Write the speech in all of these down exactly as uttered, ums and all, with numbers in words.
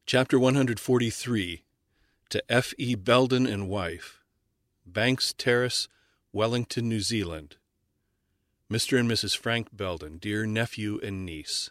Chapter one forty-three. To F E Belden and Wife. Banks Terrace, Wellington, New Zealand. Mister and Missus Frank Belden, dear nephew and niece.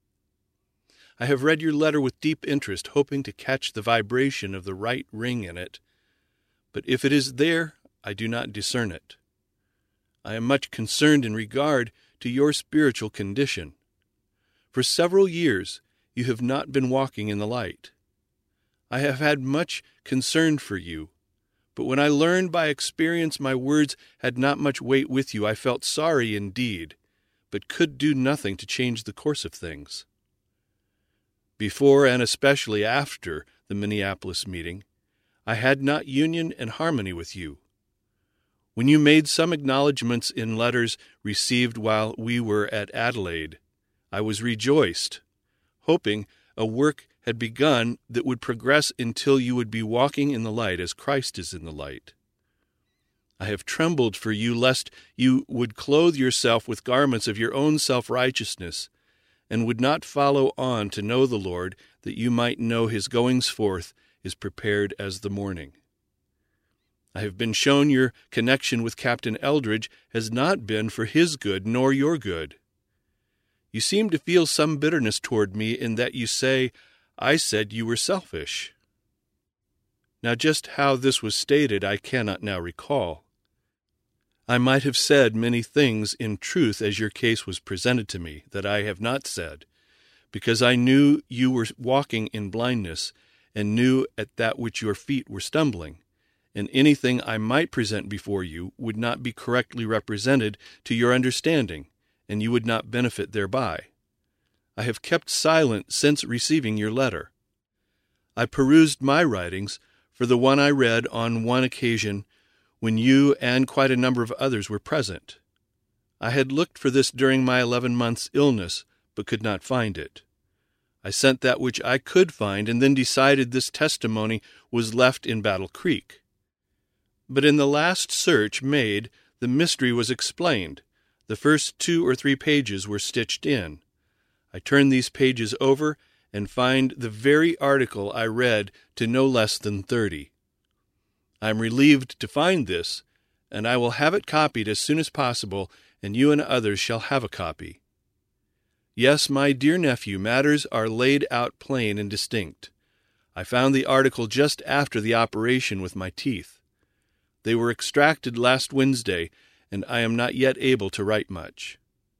I have read your letter with deep interest, hoping to catch the vibration of the right ring in it, but if it is there, I do not discern it. I am much concerned in regard to your spiritual condition. For several years you have not been walking in the light. I have had much concern for you, but when I learned by experience my words had not much weight with you, I felt sorry indeed, but could do nothing to change the course of things. Before and especially after the Minneapolis meeting, I had not union and harmony with you. When you made some acknowledgments in letters received while we were at Adelaide, I was rejoiced, hoping a work had begun that would progress until you would be walking in the light as Christ is in the light. I have trembled for you lest you would clothe yourself with garments of your own self-righteousness, and would not follow on to know the Lord, that you might know his goings forth is prepared as the morning. I have been shown your connection with Captain Eldridge has not been for his good nor your good. You seem to feel some bitterness toward me in that you say, I said you were selfish. Now just how this was stated I cannot now recall. I might have said many things in truth as your case was presented to me that I have not said, because I knew you were walking in blindness, and knew at that which your feet were stumbling, and anything I might present before you would not be correctly represented to your understanding, and you would not benefit thereby. I have kept silent since receiving your letter. I perused my writings, for the one I read on one occasion when you and quite a number of others were present. I had looked for this during my eleven months' illness, but could not find it. I sent that which I could find, and then decided this testimony was left in Battle Creek. But in the last search made, the mystery was explained. The first two or three pages were stitched in. I turn these pages over and find the very article I read to no less than thirty. I am relieved to find this, and I will have it copied as soon as possible, and you and others shall have a copy. Yes, my dear nephew, matters are laid out plain and distinct. I found the article just after the operation with my teeth. They were extracted last Wednesday, and I am not yet able to write much.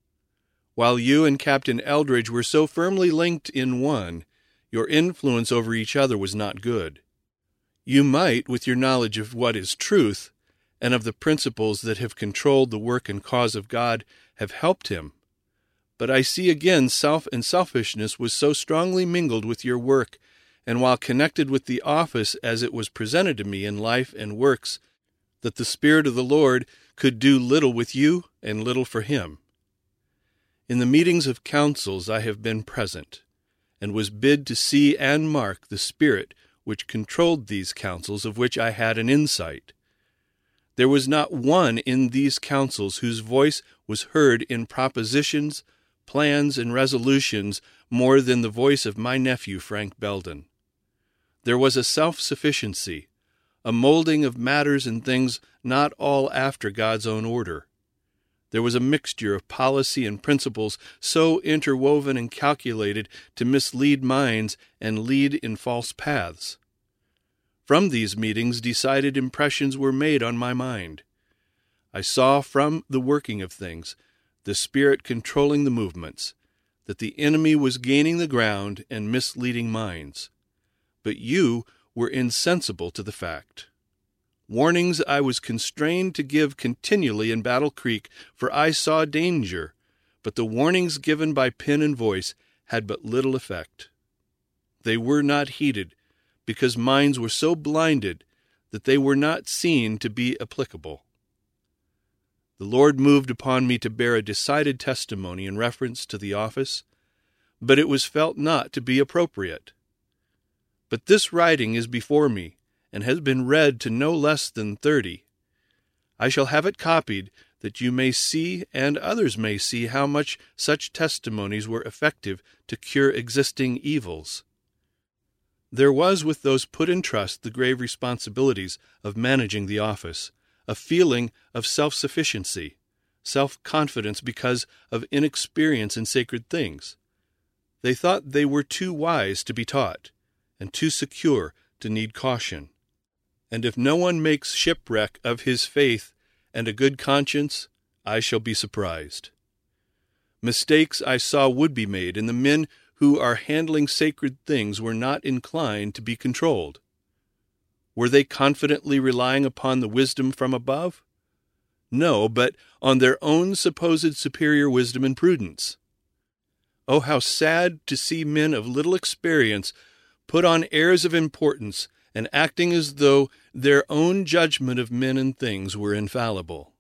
While you and Captain Eldridge were so firmly linked in one, your influence over each other was not good. You might, with your knowledge of what is truth, and of the principles that have controlled the work and cause of God, have helped him. But I see again self and selfishness was so strongly mingled with your work, and while connected with the office as it was presented to me in life and works, that the Spirit of the Lord could do little with you and little for him. In the meetings of councils I have been present, and was bid to see and mark the spirit which controlled these councils, of which I had an insight. There was not one in these councils whose voice was heard in propositions, plans, and resolutions more than the voice of my nephew Frank Belden. There was a self-sufficiency, a molding of matters and things not all after God's own order. There was a mixture of policy and principles so interwoven and calculated to mislead minds and lead in false paths. From these meetings decided impressions were made on my mind. I saw from the working of things, the Spirit controlling the movements, that the enemy was gaining the ground and misleading minds. But you were insensible to the fact. Warnings I was constrained to give continually in Battle Creek, for I saw danger, but the warnings given by pen and voice had but little effect. They were not heeded, because minds were so blinded that they were not seen to be applicable. The Lord moved upon me to bear a decided testimony in reference to the office, but it was felt not to be appropriate. But this writing is before me, and has been read to no less than thirty. I shall have it copied, that you may see and others may see how much such testimonies were effective to cure existing evils. There was with those put in trust the grave responsibilities of managing the office, a feeling of self-sufficiency, self-confidence because of inexperience in sacred things. They thought they were too wise to be taught, and too secure to need caution. And if no one makes shipwreck of his faith and a good conscience, I shall be surprised. Mistakes I saw would be made, and the men who are handling sacred things were not inclined to be controlled. Were they confidently relying upon the wisdom from above? No, but on their own supposed superior wisdom and prudence. Oh, how sad to see men of little experience put on airs of importance and acting as though their own judgment of men and things were infallible.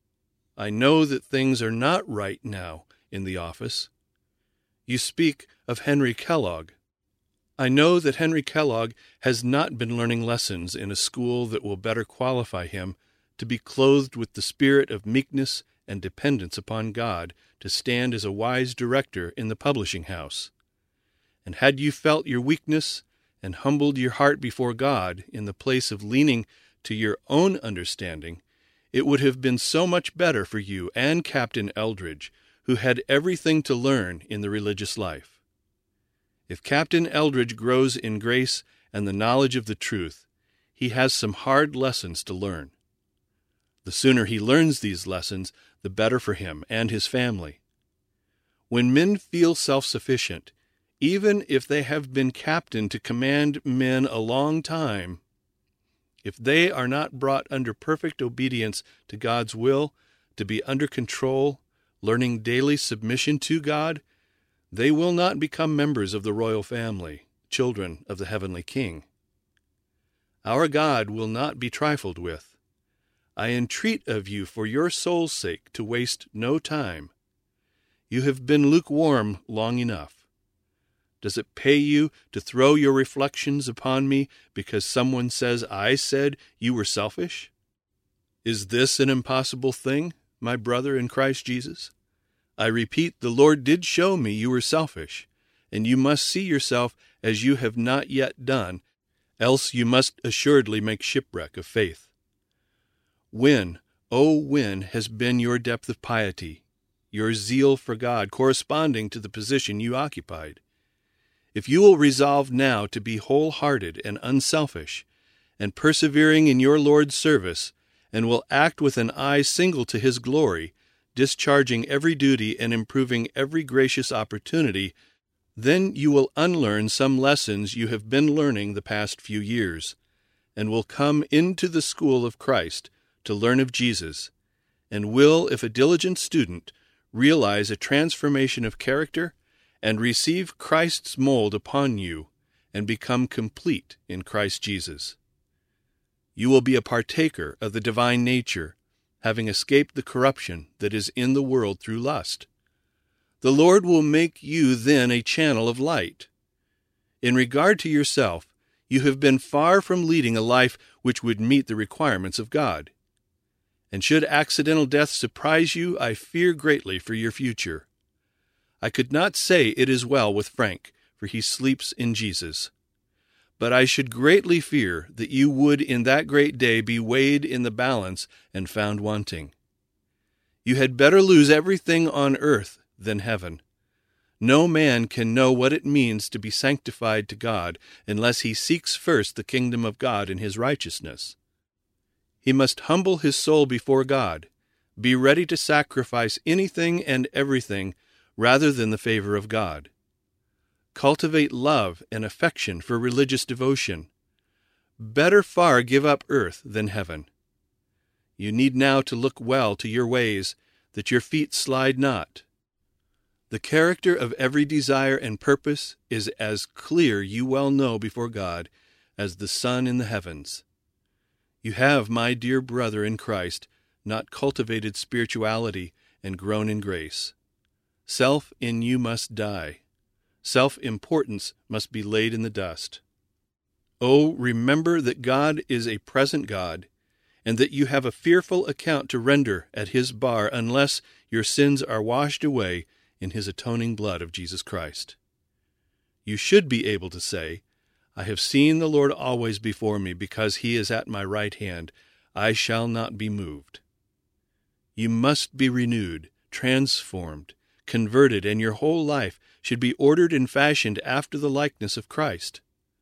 I know that things are not right now in the office. You speak of Henry Kellogg. I know that Henry Kellogg has not been learning lessons in a school that will better qualify him to be clothed with the spirit of meekness and dependence upon God to stand as a wise director in the publishing house. And had you felt your weakness and humbled your heart before God in the place of leaning to your own understanding, it would have been so much better for you and Captain Eldridge, who had everything to learn in the religious life. If Captain Eldridge grows in grace and the knowledge of the truth, he has some hard lessons to learn. The sooner he learns these lessons, the better for him and his family. When men feel self-sufficient, even if they have been captain to command men a long time, if they are not brought under perfect obedience to God's will, to be under control, learning daily submission to God, they will not become members of the royal family, children of the heavenly King. Our God will not be trifled with. I entreat of you for your soul's sake to waste no time. You have been lukewarm long enough. Does it pay you to throw your reflections upon me because someone says I said you were selfish? Is this an impossible thing, my brother in Christ Jesus? I repeat, the Lord did show me you were selfish, and you must see yourself as you have not yet done, else you must assuredly make shipwreck of faith. When, oh when, has been your depth of piety, your zeal for God corresponding to the position you occupied? If you will resolve now to be wholehearted and unselfish, and persevering in your Lord's service, and will act with an eye single to His glory, discharging every duty and improving every gracious opportunity, then you will unlearn some lessons you have been learning the past few years, and will come into the school of Christ to learn of Jesus, and will, if a diligent student, realize a transformation of character and receive Christ's mold upon you and become complete in Christ Jesus. You will be a partaker of the divine nature, having escaped the corruption that is in the world through lust. The Lord will make you then a channel of light. In regard to yourself, you have been far from leading a life which would meet the requirements of God. And should accidental death surprise you, I fear greatly for your future. I could not say it is well with Frank, for he sleeps in Jesus. But I should greatly fear that you would in that great day be weighed in the balance and found wanting. You had better lose everything on earth than heaven. No man can know what it means to be sanctified to God unless he seeks first the kingdom of God and his righteousness. He must humble his soul before God, be ready to sacrifice anything and everything rather than the favor of God. Cultivate love and affection for religious devotion. Better far give up earth than heaven. You need now to look well to your ways, that your feet slide not. The character of every desire and purpose is as clear, you well know before God, as the sun in the heavens. You have, my dear brother in Christ, not cultivated spirituality and grown in grace. Self in you must die. Self-importance must be laid in the dust. Oh, remember that God is a present God, and that you have a fearful account to render at His bar unless your sins are washed away in His atoning blood of Jesus Christ. You should be able to say, I have seen the Lord always before me, because he is at my right hand. I shall not be moved. You must be renewed, transformed, converted, and your whole life should be ordered and fashioned after the likeness of Christ.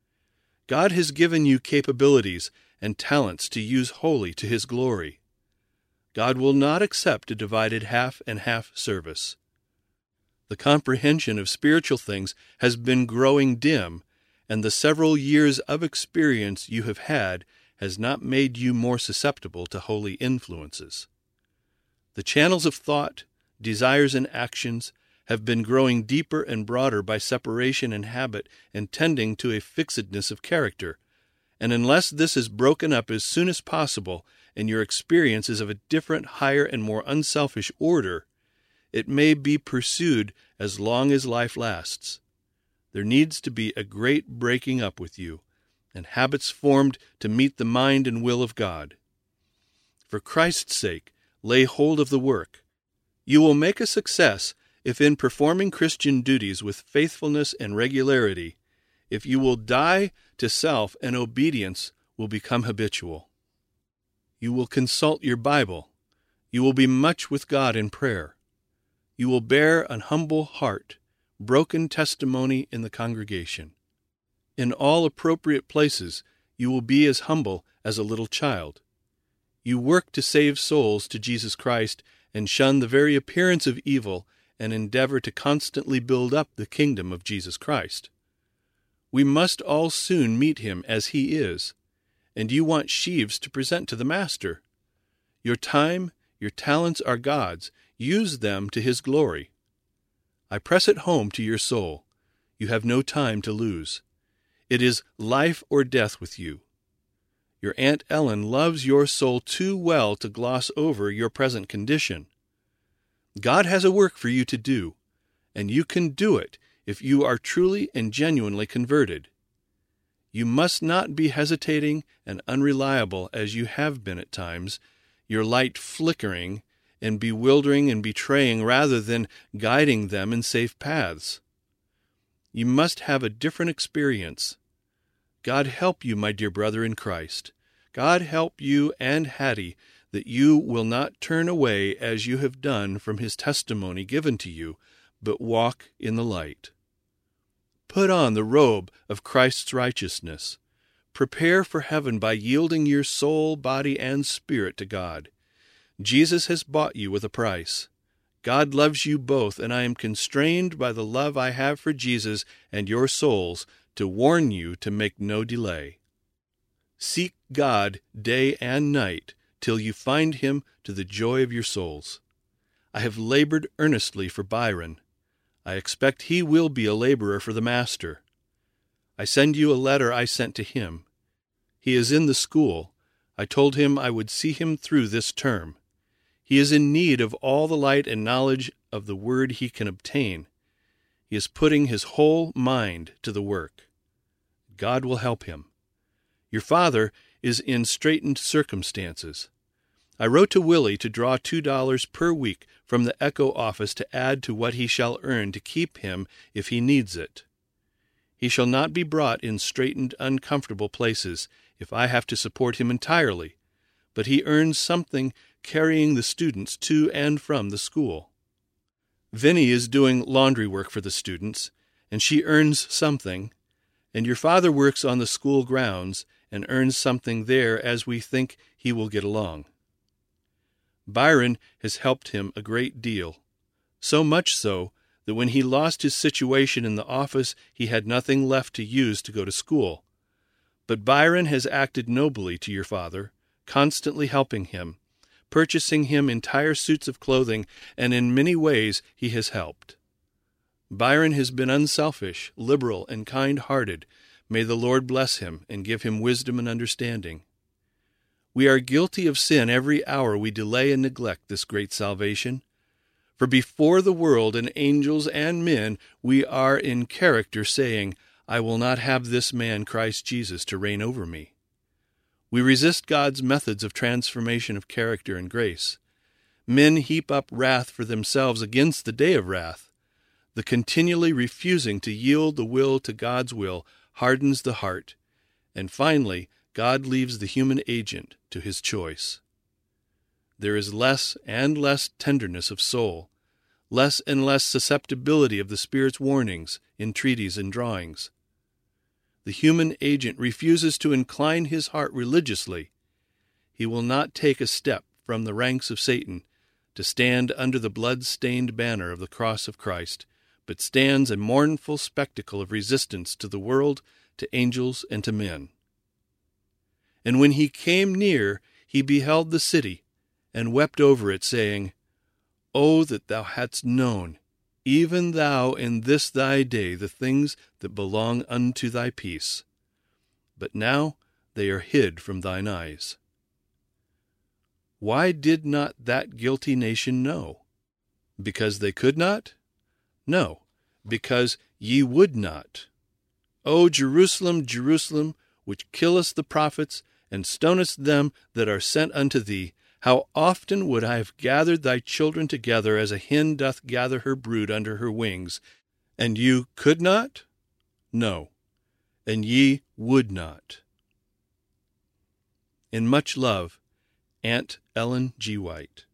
God has given you capabilities and talents to use wholly to his glory. God will not accept a divided half and half service. The comprehension of spiritual things has been growing dim, and the several years of experience you have had has not made you more susceptible to holy influences. The channels of thought, desires, and actions have been growing deeper and broader by separation and habit and tending to a fixedness of character, and unless this is broken up as soon as possible and your experience is of a different, higher, and more unselfish order, it may be pursued as long as life lasts. There needs to be a great breaking up with you, and habits formed to meet the mind and will of God. For Christ's sake, lay hold of the work. You will make a success if in performing Christian duties with faithfulness and regularity, if you will die to self and obedience will become habitual. You will consult your Bible. You will be much with God in prayer. You will bear an humble heart, broken testimony in the congregation. In all appropriate places, you will be as humble as a little child. You work to save souls to Jesus Christ and shun the very appearance of evil and endeavor to constantly build up the kingdom of Jesus Christ. We must all soon meet him as he is, and you want sheaves to present to the Master. Your time, your talents are God's. Use them to his glory. I press it home to your soul. You have no time to lose. It is life or death with you. Your Aunt Ellen loves your soul too well to gloss over your present condition. God has a work for you to do, and you can do it if you are truly and genuinely converted. You must not be hesitating and unreliable as you have been at times, your light flickering and bewildering and betraying rather than guiding them in safe paths. You must have a different experience. God help you, my dear brother in Christ. God help you and Hattie, that you will not turn away as you have done from his testimony given to you, but walk in the light. Put on the robe of Christ's righteousness. Prepare for heaven by yielding your soul, body, and spirit to God. Jesus has bought you with a price. God loves you both, and I am constrained by the love I have for Jesus and your souls to warn you to make no delay. Seek God day and night till you find him, to the joy of your souls. I have labored earnestly for Byron. I expect he will be a laborer for the Master. I send you a letter I sent to him. He is in the school. I told him I would see him through this term. He is in need of all the light and knowledge of the Word he can obtain. He is putting his whole mind to the work. God will help him. Your father is in straitened circumstances. I wrote to Willie to draw two dollars per week from the Echo office to add to what he shall earn to keep him if he needs it. He shall not be brought in straitened, uncomfortable places if I have to support him entirely, but he earns something carrying the students to and from the school. Vinnie is doing laundry work for the students, and she earns something, and your father works on the school grounds and earns something there as we think he will get along. Byron has helped him a great deal, so much so that when he lost his situation in the office he had nothing left to use to go to school. But Byron has acted nobly to your father, constantly helping him, purchasing him entire suits of clothing, and in many ways he has helped. Byron has been unselfish, liberal, and kind-hearted. May the Lord bless him and give him wisdom and understanding. We are guilty of sin every hour we delay and neglect this great salvation. For before the world and angels and men we are in character saying, I will not have this man Christ Jesus to reign over me. We resist God's methods of transformation of character and grace. Men heap up wrath for themselves against the day of wrath. The continually refusing to yield the will to God's will hardens the heart, and finally, God leaves the human agent to his choice. There is less and less tenderness of soul, less and less susceptibility of the Spirit's warnings, entreaties, and drawings. The human agent refuses to incline his heart religiously. He will not take a step from the ranks of Satan to stand under the blood-stained banner of the cross of Christ, but stands a mournful spectacle of resistance to the world, to angels, and to men. And when he came near, he beheld the city, and wept over it, saying, O that thou hadst known, even thou in this thy day, the things that belong unto thy peace. But now they are hid from thine eyes. Why did not that guilty nation know? Because they could not? No, because ye would not. O Jerusalem, Jerusalem, which killest the prophets, and stonest them that are sent unto thee, how often would I have gathered thy children together as a hen doth gather her brood under her wings, and you could not? No, and ye would not. In much love, Aunt Ellen G. White.